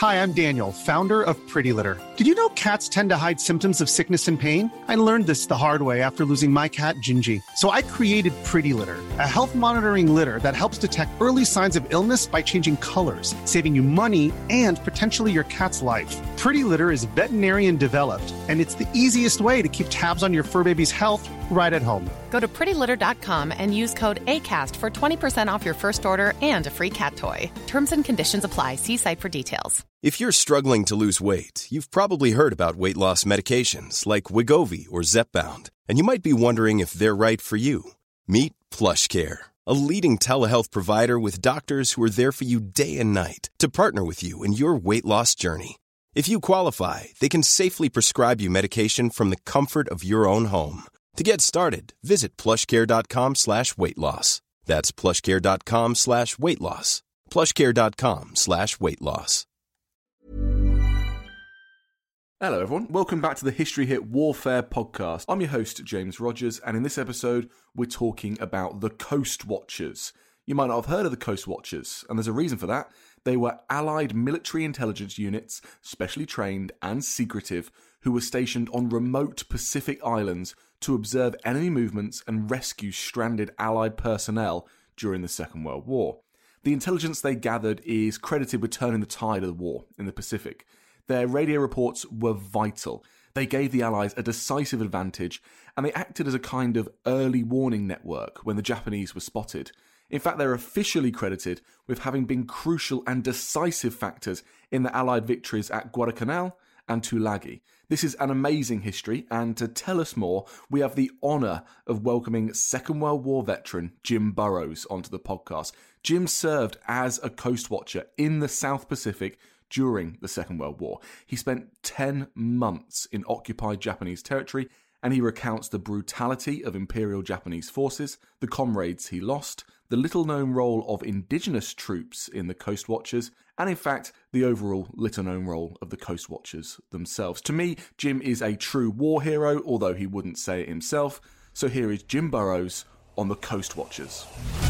Hi, I'm Daniel, founder of Pretty Litter. Did you know cats tend to hide symptoms of sickness and pain? I learned this the hard way after losing my cat, Gingy. So I created Pretty Litter, a health monitoring litter that helps detect early signs of illness by changing colors, saving you money and potentially your cat's life. Pretty Litter is veterinarian developed, and it's the easiest way to keep tabs on your fur baby's health right at home. Go to prettylitter.com and use code ACAST for 20% off your first order and a free cat toy. Terms and conditions apply. See site for details. If you're struggling to lose weight, you've probably heard about weight loss medications like Wegovy or Zepbound, and you might be wondering if they're right for you. Meet PlushCare, a leading telehealth provider with doctors who are there for you day and night to partner with you in your weight loss journey. If you qualify, they can safely prescribe you medication from the comfort of your own home. To get started, visit plushcare.com/weight-loss. That's plushcare.com/weight-loss. plushcare.com/weight-loss. Hello everyone, welcome back to the History Hit Warfare podcast. I'm your host, James Rogers, and in this episode, we're talking about the Coast Watchers. You might not have heard of the Coast Watchers, and there's a reason for that. They were Allied military intelligence units, specially trained and secretive, who were stationed on remote Pacific islands to observe enemy movements and rescue stranded Allied personnel during the Second World War. The intelligence they gathered is credited with turning the tide of the war in the Pacific. Their radio reports were vital. They gave the Allies a decisive advantage, and they acted as a kind of early warning network when the Japanese were spotted. In fact, they're officially credited with having been crucial and decisive factors in the Allied victories at Guadalcanal and Tulagi. This is an amazing history, and to tell us more, we have the honour of welcoming Second World War veteran Jim Burrows onto the podcast. Jim served as a coast watcher in the South Pacific during the Second World War. He spent 10 months in occupied Japanese territory, and he recounts the brutality of Imperial Japanese forces, the comrades he lost, the little-known role of indigenous troops in the Coast Watchers, and in fact, the overall little-known role of the Coast Watchers themselves. To me, Jim is a true war hero, although he wouldn't say it himself. So here is Jim Burrows on the Coast Watchers.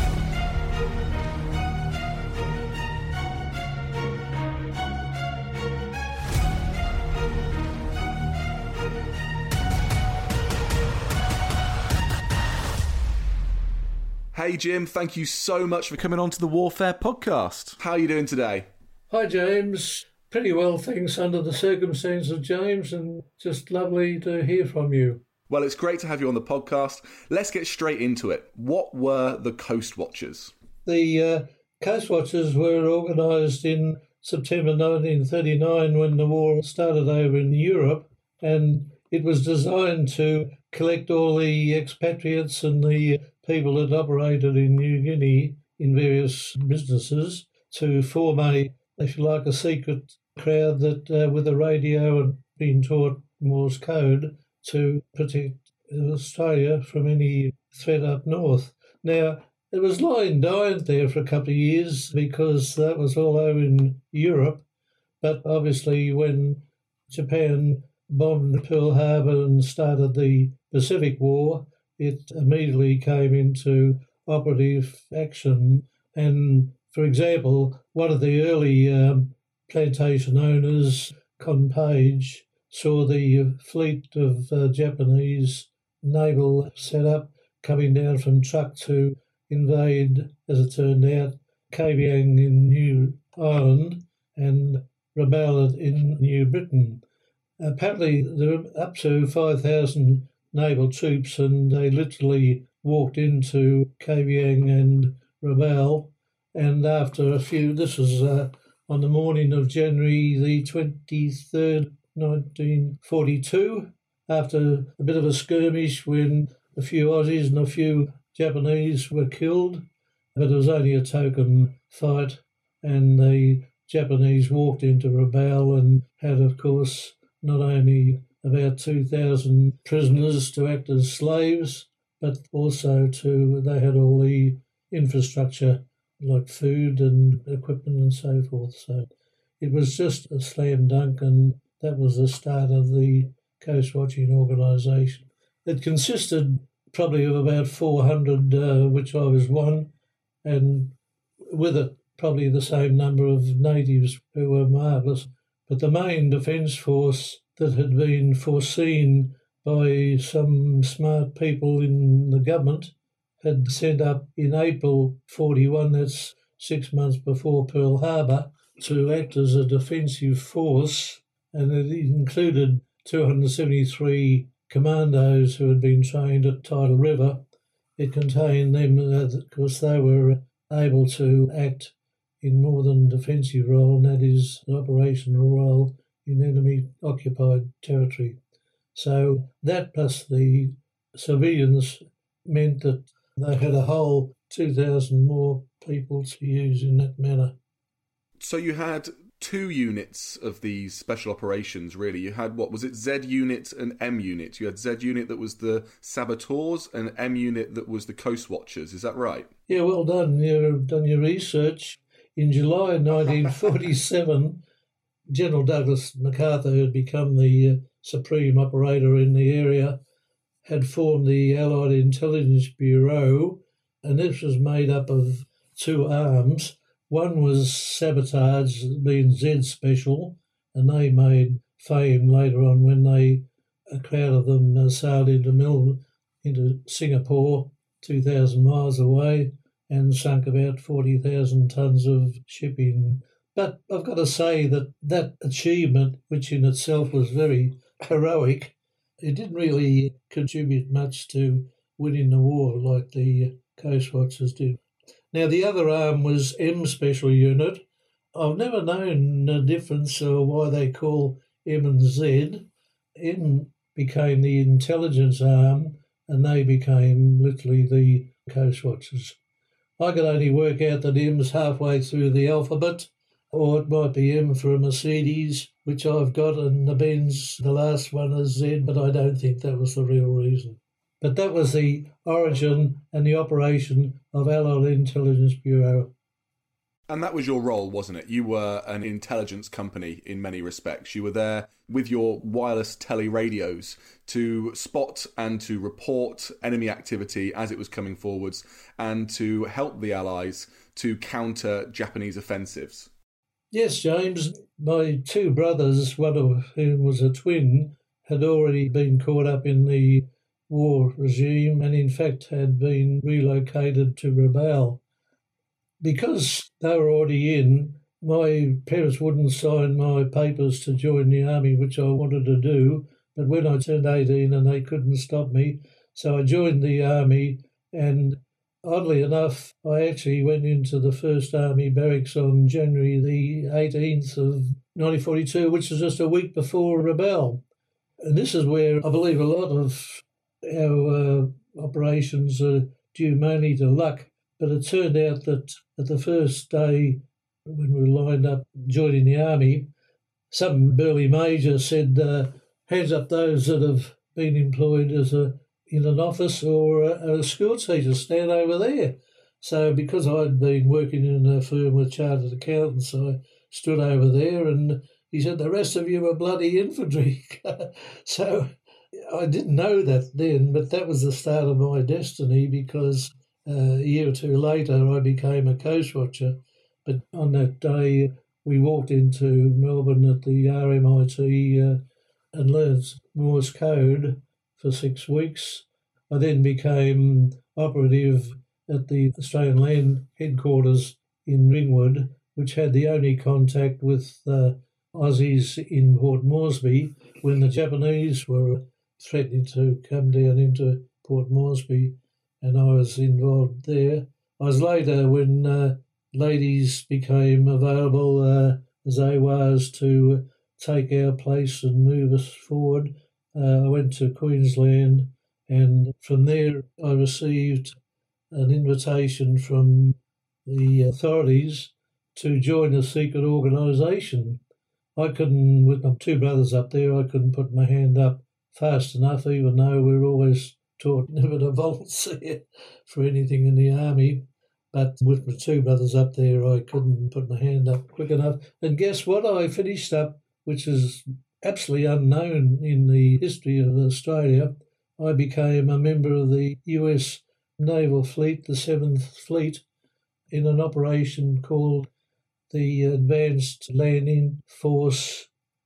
Hey Jim, thank you so much for coming on to the Warfare podcast. How are you doing today? Hi James, pretty well thanks under the circumstances, James, and just lovely to hear from you. Well, it's great to have you on the podcast. Let's get straight into it. What were the Coast Watchers? The Coast Watchers were organised in September 1939 when the war started over in Europe, and it was designed to collect all the expatriates and the people that operated in New Guinea in various businesses to form a, if you like, a secret crowd that with a radio and being taught Morse code to protect Australia from any threat up north. Now, it was lying dying there for a couple of years because that was all over in Europe, but obviously when Japan bombed Pearl Harbor and started the Pacific War, it immediately came into operative action. And, for example, one of the early plantation owners, Con Page, saw the fleet of Japanese naval setup coming down from Truk to invade, as it turned out, Kavieng in New Ireland and rebel in New Britain. Apparently, there were up to 5,000 naval troops, and they literally walked into Kavieng and Rabaul. And after a few, this was on the morning of January the 23rd, 1942, after a bit of a skirmish when a few Aussies and a few Japanese were killed, but it was only a token fight, and the Japanese walked into Rabaul and had, of course, not only about 2,000 prisoners to act as slaves, but also they had all the infrastructure like food and equipment and so forth. So it was just a slam dunk, and that was the start of the Coast Watching Organisation. It consisted probably of about 400, which I was one, and with it probably the same number of natives who were marvellous. But the main defence force that had been foreseen by some smart people in the government had sent up in April 41, that's 6 months before Pearl Harbor, to act as a defensive force, and it included 273 commandos who had been trained at Tidal River. It contained them because they were able to act in more than defensive role, and that is an operational role in enemy-occupied territory. So that plus the civilians meant that they had a whole 2,000 more people to use in that manner. So you had 2 units of these special operations, really. You had, what was it, Z Unit and M Unit? You had Z Unit that was the saboteurs and M Unit that was the Coast Watchers. Is that right? Yeah, well done. You've done your research. In July 1947, General Douglas MacArthur, who had become the supreme operator in the area, had formed the Allied Intelligence Bureau, and this was made up of 2 arms. One was sabotage, being Z Special, and they made fame later on when a crowd of them sailed into Singapore, 2,000 miles away, and sunk about 40,000 tonnes of shipping. But I've got to say that achievement, which in itself was very heroic, it didn't really contribute much to winning the war like the Coast Watchers did. Now, the other arm was M Special Unit. I've never known the difference or why they call M and Z. M became the intelligence arm, and they became literally the Coast Watchers. I could only work out that M's halfway through the alphabet, or it might be M for a Mercedes, which I've got, and the Benz, the last one is Z, but I don't think that was the real reason. But that was the origin and the operation of Allied Intelligence Bureau. And that was your role, wasn't it? You were an intelligence company in many respects. You were there with your wireless tele radios to spot and to report enemy activity as it was coming forwards and to help the Allies to counter Japanese offensives. Yes, James. My 2 brothers, one of whom was a twin, had already been caught up in the war regime and in fact had been relocated to Rabaul. Because they were already in, my parents wouldn't sign my papers to join the army, which I wanted to do, but when I turned 18 and they couldn't stop me, so I joined the army, and oddly enough, I actually went into the 1st Army Barracks on January the 18th of 1942, which was just a week before Rabaul. And this is where I believe a lot of our operations are due mainly to luck. But it turned out that at the first day when we were lined up joining the army, some burly major said, hands up those that have been employed as in an office or a school teacher, stand over there. So because I'd been working in a firm with chartered accountants, I stood over there, and he said, the rest of you are bloody infantry. So I didn't know that then, but that was the start of my destiny, because a year or 2 later I became a Coast Watcher. But on that day we walked into Melbourne at the RMIT and learned Morse code for 6 weeks. I then became operative at the Australian Land Headquarters in Ringwood, which had the only contact with Aussies in Port Moresby when the Japanese were threatening to come down into Port Moresby, and I was involved there. I was later, when ladies became available as AWARs to take our place and move us forward, I went to Queensland, and from there I received an invitation from the authorities to join a secret organisation. I couldn't, with my 2 brothers up there, I couldn't put my hand up fast enough, even though we were always taught never to volunteer for anything in the army. But with my 2 brothers up there, I couldn't put my hand up quick enough. And guess what? I finished up, which is absolutely unknown in the history of Australia. I became a member of the US Naval Fleet, the 7th Fleet, in an operation called the Advanced Landing Force,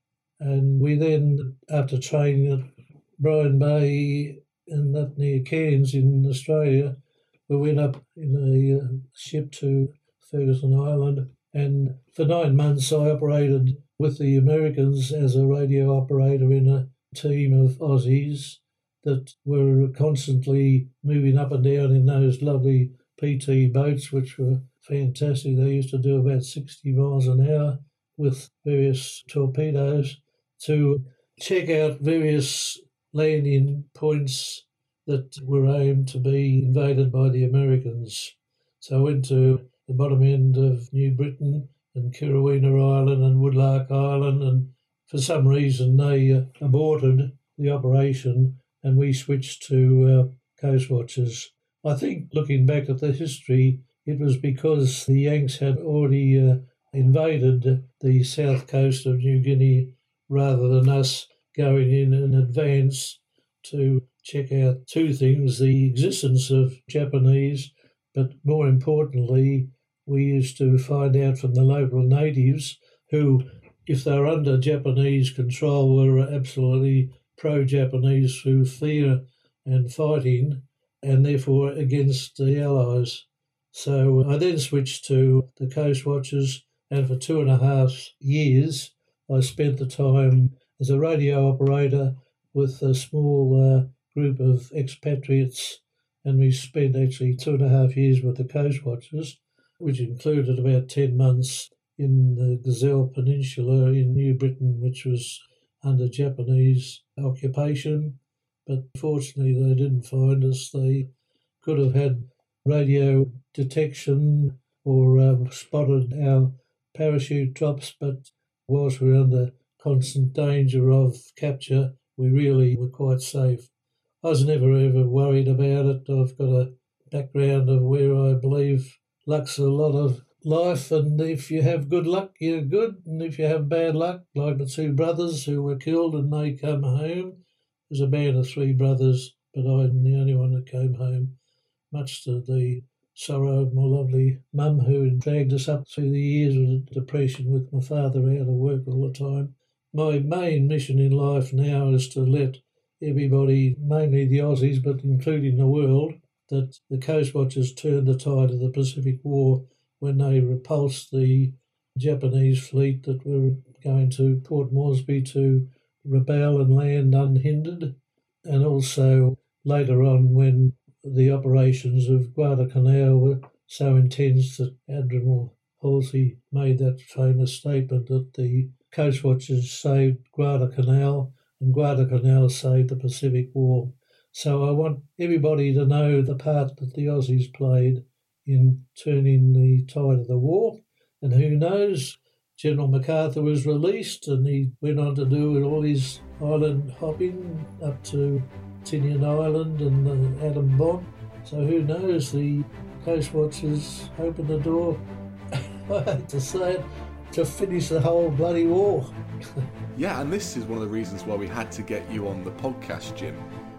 and we then, after training at Byron Bay and up near Cairns in Australia, we went up in a ship to Ferguson Island, and for 9 months I operated with the Americans as a radio operator in a team of Aussies that were constantly moving up and down in those lovely PT boats, which were fantastic. They used to do about 60 miles an hour with various torpedoes to check out various landing points that were aimed to be invaded by the Americans. So I went to the bottom end of New Britain and Kirrawhina Island and Woodlark Island, and for some reason they aborted the operation and we switched to Coast Watchers. I think looking back at the history, it was because the Yanks had already invaded the south coast of New Guinea rather than us going in advance to check out two things: the existence of Japanese, but more importantly, we used to find out from the local natives who, if they were under Japanese control, were absolutely pro-Japanese through fear and fighting, and therefore against the Allies. So I then switched to the Coast Watchers, and for 2.5 years I spent the time as a radio operator with a small group of expatriates, and we spent actually 2.5 years with the Coast Watchers, which included about 10 months in the Gazelle Peninsula in New Britain, which was under Japanese occupation. But fortunately they didn't find us. They could have had radio detection or spotted our parachute drops, but whilst we were under constant danger of capture, we really were quite safe. I was never ever worried about it. I've got a background of where I believe luck's a lot of life, and if you have good luck, you're good, and if you have bad luck, like the two brothers who were killed and they come home, there's a band of 3 brothers, but I'm the only one that came home, much to the sorrow of my lovely mum, who dragged us up through the years of depression with my father out of work all the time. My main mission in life now is to let everybody, mainly the Aussies, but including the world, that the Coast Watchers turned the tide of the Pacific War when they repulsed the Japanese fleet that were going to Port Moresby to rebel and land unhindered, and also later on when the operations of Guadalcanal were so intense that Admiral Halsey made that famous statement that the Coast Watchers saved Guadalcanal and Guadalcanal saved the Pacific War. So I want everybody to know the part that the Aussies played in turning the tide of the war. And who knows, General MacArthur was released and he went on to do all his island hopping up to Tinian Island and the atom bomb. So who knows, the Coast Watchers opened the door, I hate to say it, to finish the whole bloody war. Yeah, and this is one of the reasons why we had to get you on the podcast, Jim.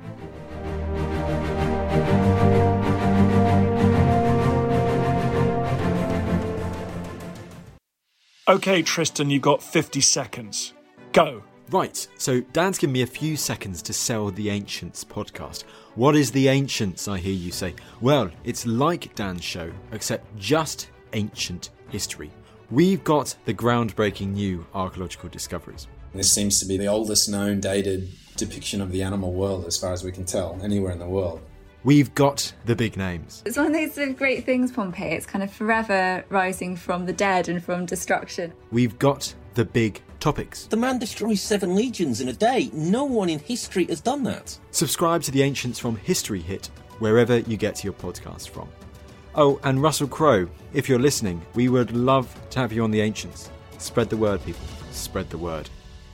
Okay, Tristan, you've got 50 seconds. Go. Right, so Dan's given me a few seconds to sell the Ancients podcast. What is the Ancients, I hear you say? Well, it's like Dan's show, except just ancient history. We've got the groundbreaking new archaeological discoveries. This seems to be the oldest known dated depiction of the animal world, as far as we can tell, anywhere in the world. We've got the big names. It's one of those great things, Pompeii. It's kind of forever rising from the dead and from destruction. We've got the big topics. The man destroys 7 legions in a day. No one in history has done that. Subscribe to the Ancients from History Hit, wherever you get your podcast from. Oh, and Russell Crowe, if you're listening, we would love to have you on the Ancients. Spread the word, people. Spread the word.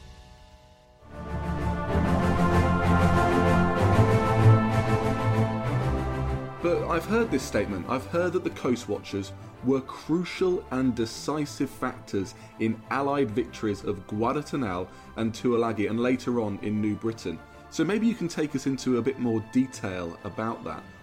But I've heard this statement. I've heard that the Coast Watchers were crucial and decisive factors in Allied victories of Guadalcanal and Tuolagi, and later on in New Britain. So maybe you can take us into a bit more detail about that.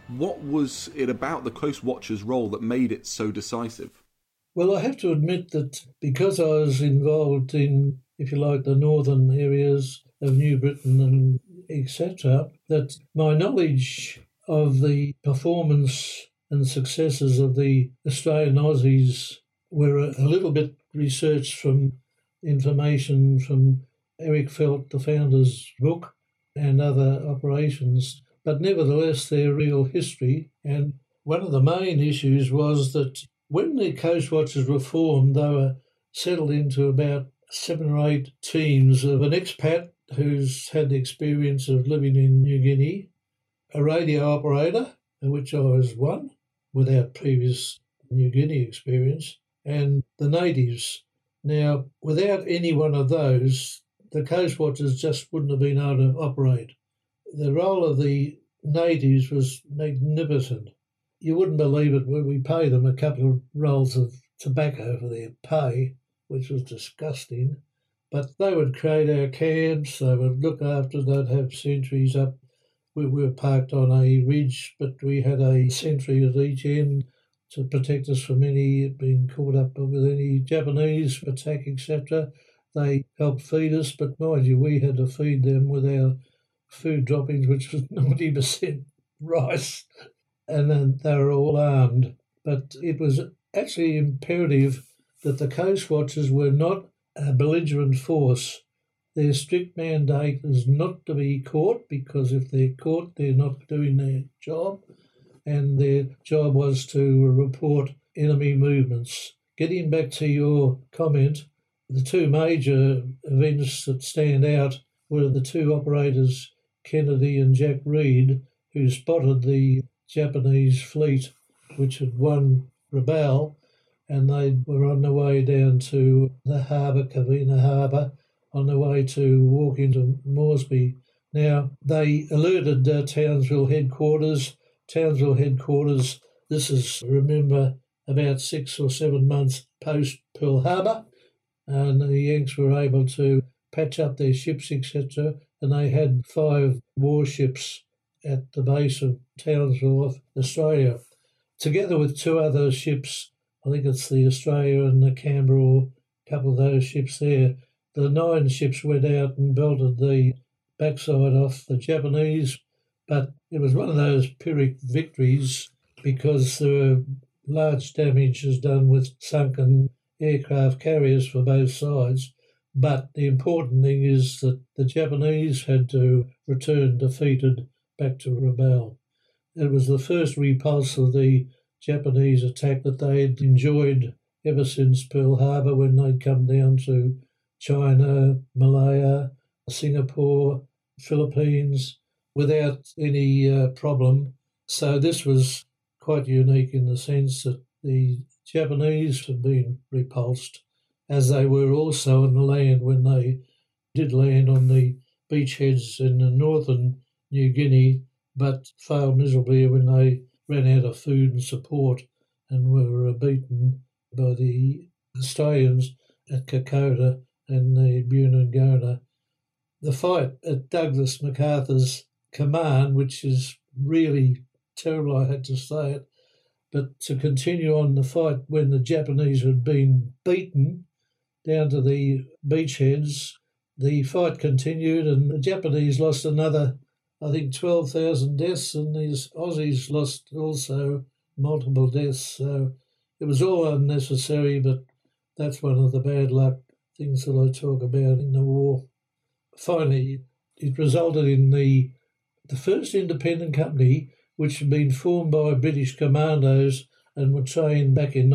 What was it about the Coast Watchers' role that made it so decisive? Well, I have to admit that because I was involved in, if you like, the northern areas of New Britain and etc., that my knowledge of the performance and successes of the Australian Aussies were a little bit researched from information from Eric Felt, the founder's book, and other operations, but nevertheless their real history. And one of the main issues was that when the Coast Watchers were formed, they were settled into about 7 or 8 teams of an expat who's had the experience of living in New Guinea, a radio operator, of which I was one, without previous New Guinea experience, and the natives. Now, without any one of those, the Coast Watchers just wouldn't have been able to operate. The role of the natives was magnificent. You wouldn't believe it when we paid them a couple of rolls of tobacco for their pay, which was disgusting. But they would create our camps, they would look after, they'd have sentries up. We were parked on a ridge, but we had a sentry at each end to protect us from any being caught up with any Japanese attack, etc. They helped feed us, but mind you, we had to feed them with our food droppings, which was 90% rice, and then they were all armed. But it was actually imperative that the Coast Watchers were not a belligerent force. Their strict mandate is not to be caught, because if they're caught, they're not doing their job, and their job was to report enemy movements. Getting back to your comment, the 2 major events that stand out were the 2 operators, Kennedy and Jack Reed, who spotted the Japanese fleet, which had won Rabaul, and they were on their way down to the harbour, Covina Harbour, on their way to walk into Moresby. Now, they alerted Townsville headquarters. Townsville headquarters, this is, remember, about 6 or 7 months post Pearl Harbor, and the Yanks were able to patch up their ships, etc., and they had 5 warships at the base of Townsville off Australia, together with 2 other ships. I think it's the Australia and the Canberra, or a couple of those ships there. The 9 ships went out and belted the backside off the Japanese, but it was one of those Pyrrhic victories because there were large damages done with sunken aircraft carriers for both sides. But the important thing is that the Japanese had to return defeated back to Rabaul. It was the first repulse of the Japanese attack that they had enjoyed ever since Pearl Harbor, when they'd come down to China, Malaya, Singapore, Philippines, without any problem. So this was quite unique in the sense that the Japanese had been repulsed, as they were also on the land when they did land on the beachheads in the northern New Guinea, but failed miserably when they ran out of food and support and were beaten by the Australians at Kokoda and the Bunagona. The fight at Douglas MacArthur's command, which is really terrible, I had to say it, but to continue on the fight when the Japanese had been beaten down to the beachheads, the fight continued and the Japanese lost another, I think, 12,000 deaths, and these Aussies lost also multiple deaths. So it was all unnecessary, but that's one of the bad luck things that I talk about in the war. Finally, it resulted in the first independent company, which had been formed by British commandos and were trained back in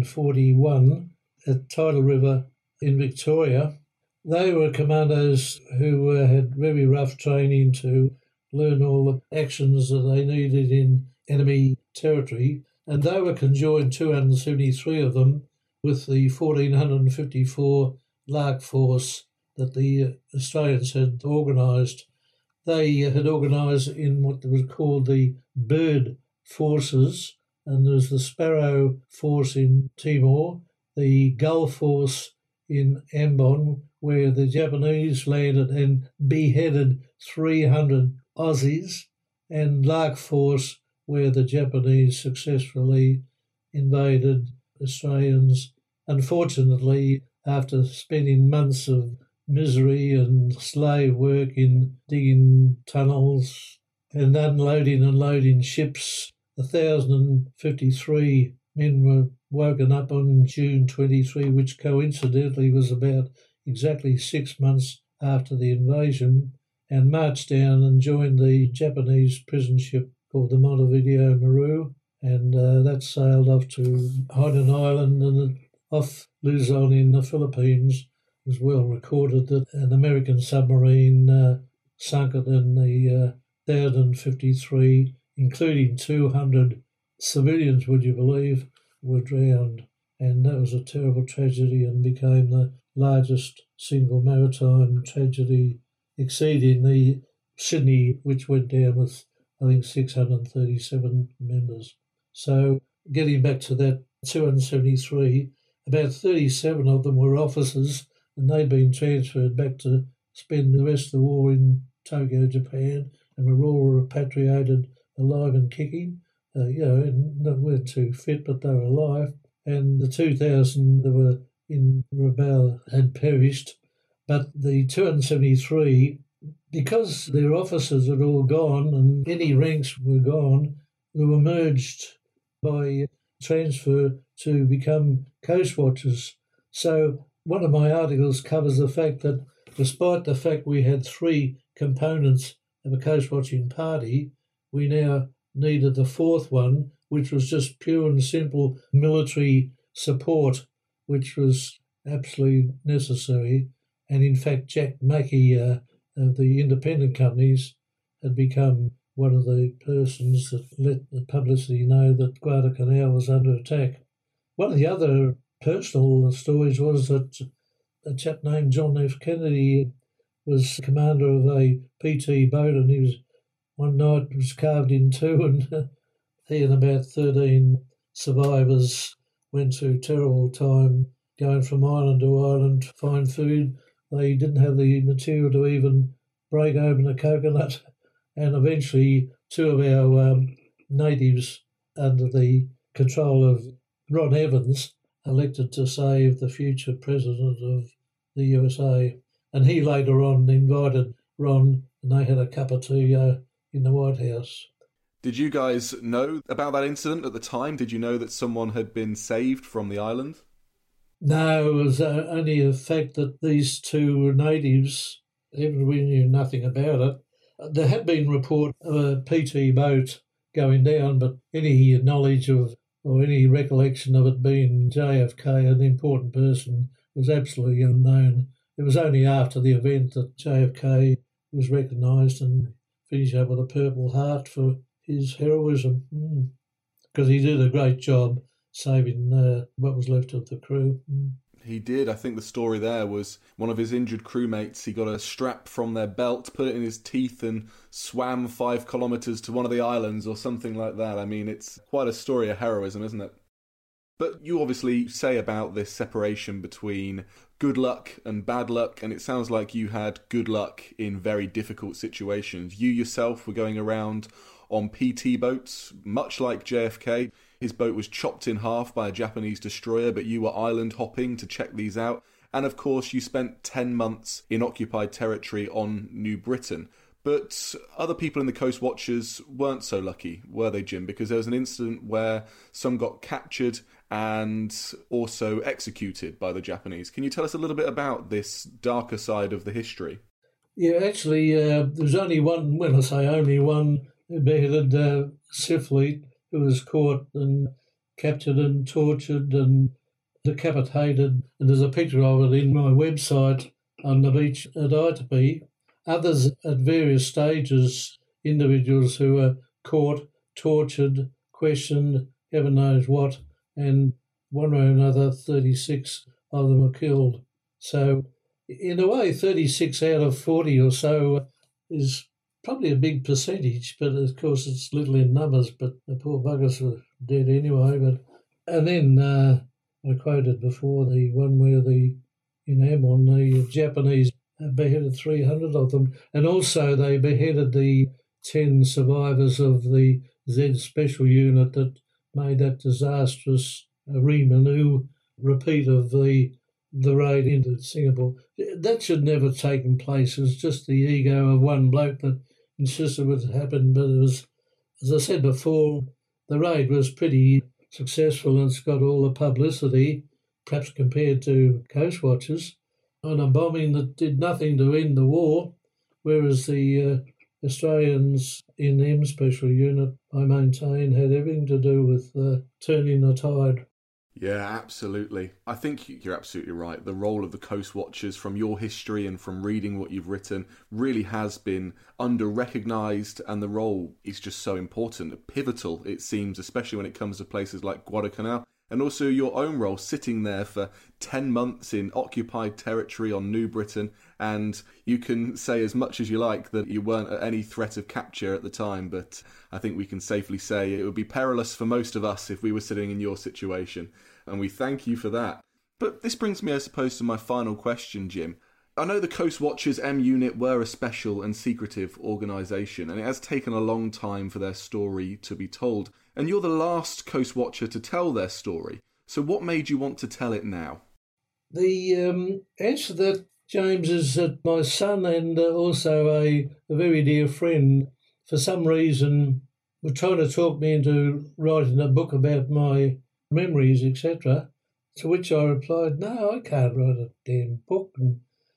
1941 at Tidal River in Victoria. They were commandos who had very rough training to learn all the actions that they needed in enemy territory, and they were conjoined, 273 of them, with the 1,454 Lark Force that the Australians had organised. They had organised in what was called the Bird Forces, and there was the Sparrow Force in Timor, the Gull Force in Ambon, where the Japanese landed and beheaded 300 Aussies, and Lark Force where the Japanese successfully invaded Australians. Unfortunately, after spending months of misery and slave work in digging tunnels and unloading and loading ships, 1,053 men were woken up on June 23, which coincidentally was about exactly 6 months after the invasion, and marched down and joined the Japanese prison ship called the Montevideo Maru, and that sailed off to Hainan Island and off Luzon in the Philippines. It was well recorded that an American submarine sunk it, and the 1,053, including 200 civilians, would you believe, were drowned. And that was a terrible tragedy and became the largest single maritime tragedy, exceeding the Sydney, which went down with, I think, 637 members. So getting back to that 273, about 37 of them were officers, and they'd been transferred back to spend the rest of the war in Tokyo, Japan, and were all repatriated alive and kicking. And they weren't too fit, but they were alive. And the 2,000 that were in Rabaul had perished. But the 273, because their officers had all gone and any ranks were gone, they were merged by transfer to become coast watchers. So one of my articles covers the fact that despite the fact we had three components of a coast watching party, we now needed the fourth one, which was just pure and simple military support, which was absolutely necessary. And in fact, Jack Mackey of the independent companies had become one of the persons that let the publicity know that Guadalcanal was under attack. One of the other personal stories was that a chap named John F. Kennedy was commander of a PT boat, and he was one night was carved in two, and he and about 13 survivors went through terrible time going from island to island to find food. They didn't have the material to even break open a coconut, and eventually two of our natives, under the control of Ron Evans, elected to save the future president of the USA. And he later on invited Ron, and they had a cup of tea in the White House. Did you guys know about that incident at the time? Did you know that someone had been saved from the island? No, it was only the fact that these two natives, we knew nothing about it. There had been report of a PT boat going down, but any knowledge of or any recollection of it being JFK, an important person, was absolutely unknown. It was only after the event that JFK was recognised and finished up with a Purple Heart for his heroism, because he did a great job saving what was left of the crew. He did. I think the story there was one of his injured crewmates. He got a strap from their belt, put it in his teeth, and swam 5 kilometres to one of the islands or something like that. I mean, it's quite a story of heroism, isn't it? But you obviously say about this separation between good luck and bad luck, and it sounds like you had good luck in very difficult situations. You yourself were going around on PT boats, much like JFK. His boat was chopped in half by a Japanese destroyer, but you were island hopping to check these out. And of course, you spent 10 months in occupied territory on New Britain. But other people in the Coast Watchers weren't so lucky, were they, Jim? Because there was an incident where some got captured and also executed by the Japanese. Can you tell us a little bit about this darker side of the history? Yeah, actually, there's only one, when I say only one, beheaded Siflete, who was caught and captured and tortured and decapitated. And there's a picture of it in my website on the beach at Itapi. Others at various stages, individuals who were caught, tortured, questioned, heaven knows what, and one way or another, 36 of them were killed. So in a way, 36 out of 40 or so is probably a big percentage, but of course it's little in numbers, but the poor buggers were dead anyway. And then I quoted before the one where in Ambon, the Japanese beheaded 300 of them, and also they beheaded the 10 survivors of the Z Special Unit that made that disastrous repeat of the raid into Singapore. That should never have taken place. It was just the ego of one bloke that insisted it would happen. But it was, as I said before, the raid was pretty successful and it's got all the publicity, perhaps compared to Coast Watchers, on a bombing that did nothing to end the war, whereas the Australians in the M Special Unit, I maintain, had everything to do with turning the tide. Yeah, absolutely. I think you're absolutely right. The role of the Coast Watchers, from your history and from reading what you've written, really has been under-recognised, and the role is just so important, pivotal, it seems, especially when it comes to places like Guadalcanal. And also your own role, sitting there for 10 months in occupied territory on New Britain, and you can say as much as you like that you weren't at any threat of capture at the time, but I think we can safely say it would be perilous for most of us if we were sitting in your situation, and we thank you for that. But this brings me, I suppose, to my final question, Jim. I know the Coast Watchers M Unit were a special and secretive organisation, and it has taken a long time for their story to be told. And you're the last Coast Watcher to tell their story. So what made you want to tell it now? The answer to that, James, is that my son and also a very dear friend, for some reason, were trying to talk me into writing a book about my memories, etc., to which I replied, no, I can't write a damn book. And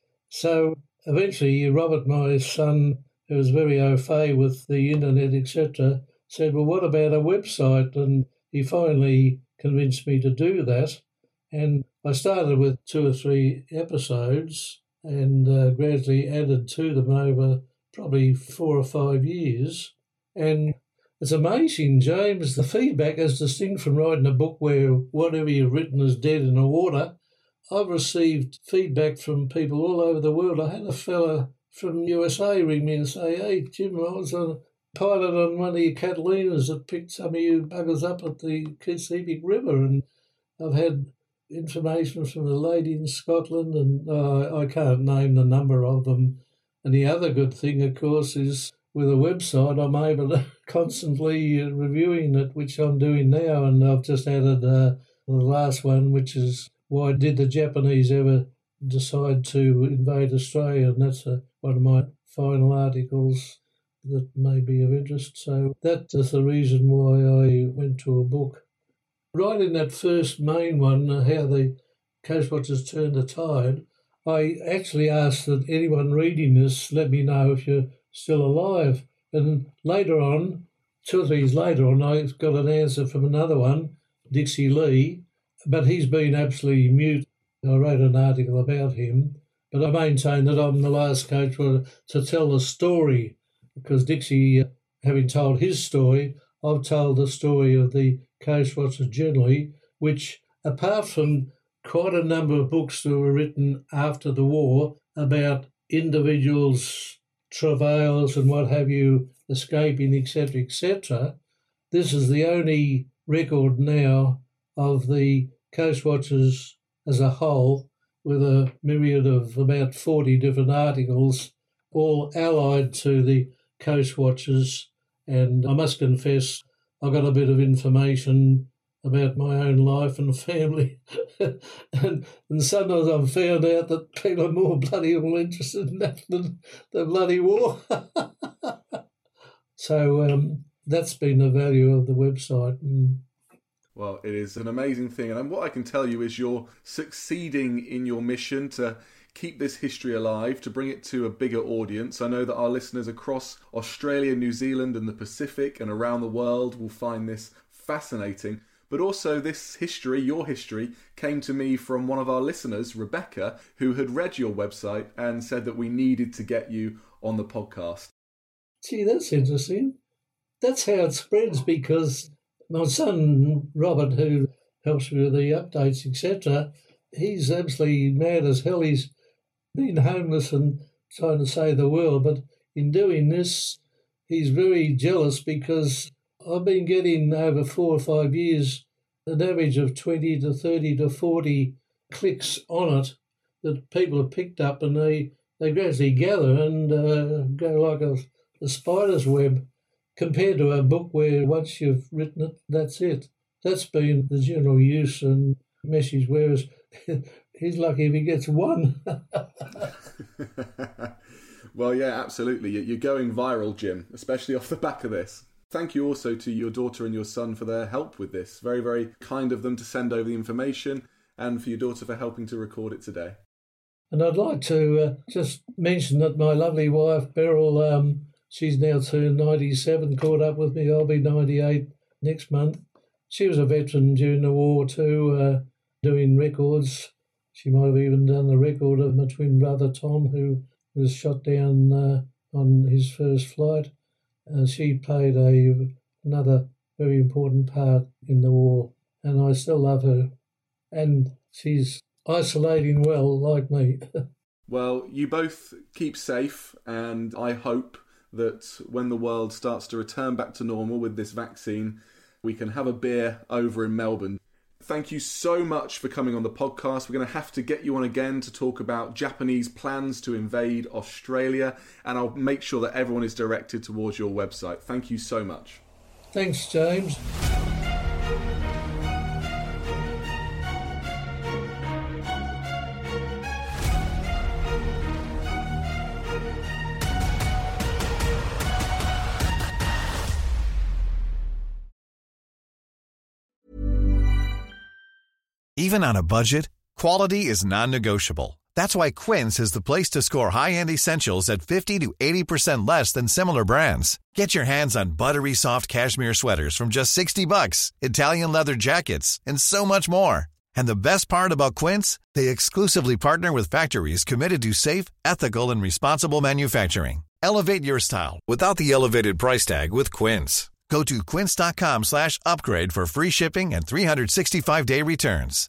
so eventually Robert, my son, who was very au fait with the internet, etc., said, well, what about a website? And he finally convinced me to do that. And I started with 2 or 3 episodes and gradually added to them over probably 4 or 5 years. And it's amazing, James, the feedback, as distinct from writing a book where whatever you've written is dead in the water. I've received feedback from people all over the world. I had a fella from USA ring me and say, hey, Jim, I was a pilot on one of your Catalinas that picked some of you buggers up at the Pacific River, and I've had information from a lady in Scotland, and I can't name the number of them. And the other good thing, of course, is with a website, I'm able to constantly reviewing it, which I'm doing now, and I've just added the last one, which is why did the Japanese ever decide to invade Australia, and that's one of my final articles that may be of interest. So that is the reason why I went to a book. Right in that first main one, how the Coast Watchers turned the tide, I actually asked that anyone reading this let me know if you're still alive. And later on, 2 or 3 years later on, I got an answer from another one, Dixie Lee, but he's been absolutely mute. I wrote an article about him, but I maintain that I'm the last Coast Watcher to tell the story, because Dixie, having told his story, I've told the story of the Coast Watchers generally, which, apart from quite a number of books that were written after the war about individuals' travails and what have you, escaping, etc., this is the only record now of the Coast Watchers as a whole, with a myriad of about 40 different articles, all allied to the Coast Watchers. And I must confess, I got a bit of information about my own life and family. and sometimes I've found out that people are more bloody all interested in that than the bloody war. So that's been the value of the website. Well, it is an amazing thing. And what I can tell you is you're succeeding in your mission to keep this history alive, to bring it to a bigger audience. I know that our listeners across Australia, New Zealand and the Pacific and around the world will find this fascinating. But also this history, your history, came to me from one of our listeners, Rebecca, who had read your website and said that we needed to get you on the podcast. Gee, that's interesting. That's how it spreads, because my son, Robert, who helps me with the updates, etc., he's absolutely mad as hell. He's been homeless and trying to save the world, but in doing this, he's very jealous because I've been getting over 4 or 5 years an average of 20 to 30 to 40 clicks on it that people have picked up, and they gradually gather and go like a spider's web. compared to a book where once you've written it, that's it. That's been the general use and message, whereas he's lucky if he gets one. Well, yeah, absolutely. You're going viral, Jim, especially off the back of this. Thank you also to your daughter and your son for their help with this. Very, very kind of them to send over the information, and for your daughter for helping to record it today. And I'd like to just mention that my lovely wife, Beryl, she's now turned 97, caught up with me. I'll be 98 next month. She was a veteran during the war too, doing records. She might have even done the record of my twin brother, Tom, who was shot down on his first flight. She played another very important part in the war, and I still love her. And she's isolating well, like me. Well, you both keep safe, and I hope that when the world starts to return back to normal with this vaccine, we can have a beer over in Melbourne. Thank you so much for coming on the podcast. We're going to have to get you on again to talk about Japanese plans to invade Australia, and I'll make sure that everyone is directed towards your website. Thank you so much. Thanks, James. Even on a budget, quality is non-negotiable. That's why Quince is the place to score high-end essentials at 50 to 80% less than similar brands. Get your hands on buttery soft cashmere sweaters from just $60, Italian leather jackets, and so much more. And the best part about Quince, they exclusively partner with factories committed to safe, ethical, and responsible manufacturing. Elevate your style without the elevated price tag with Quince. Go to quince.com/upgrade for free shipping and 365-day returns.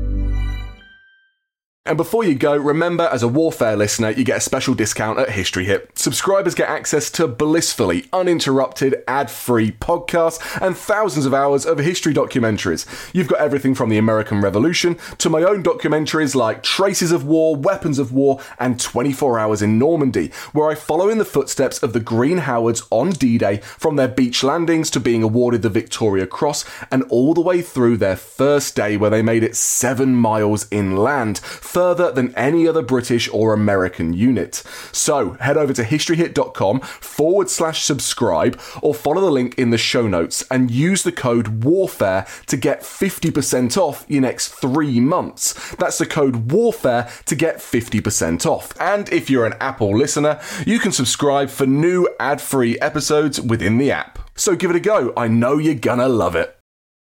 And before you go, remember, as a Warfare listener, you get a special discount at History Hit. Subscribers get access to blissfully uninterrupted, ad-free podcasts and thousands of hours of history documentaries. You've got everything from the American Revolution to my own documentaries like Traces of War, Weapons of War, and 24 Hours in Normandy, where I follow in the footsteps of the Green Howards on D-Day, from their beach landings to being awarded the Victoria Cross, and all the way through their first day where they made it 7 miles inland, further than any other British or American unit. So head over to historyhit.com/subscribe or follow the link in the show notes and use the code WARFARE to get 50% off your next 3 months. That's the code WARFARE to get 50% off. And if you're an Apple listener, you can subscribe for new ad-free episodes within the app. So give it a go. I know you're gonna love it.